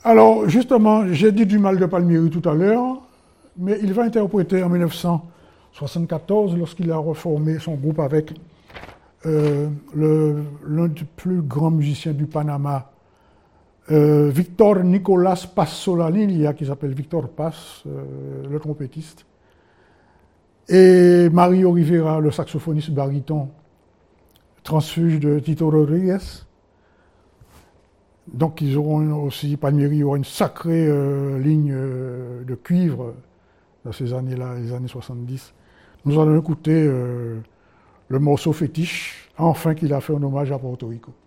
Alors, justement, j'ai dit du mal de Palmieri tout à l'heure, mais il va interpréter en 1974, lorsqu'il a reformé son groupe avec l'un des plus grands musiciens du Panama, Victor Nicolas Paz-Solanin, qui s'appelle Victor Paz, le trompettiste, et Mario Rivera, le saxophoniste baryton, transfuge de Tito Rodriguez. Donc ils auront aussi, Palmieri aura une sacrée ligne de cuivre dans ces années-là, les années 70. Nous allons écouter le morceau fétiche, enfin qu'il a fait un hommage à Porto Rico.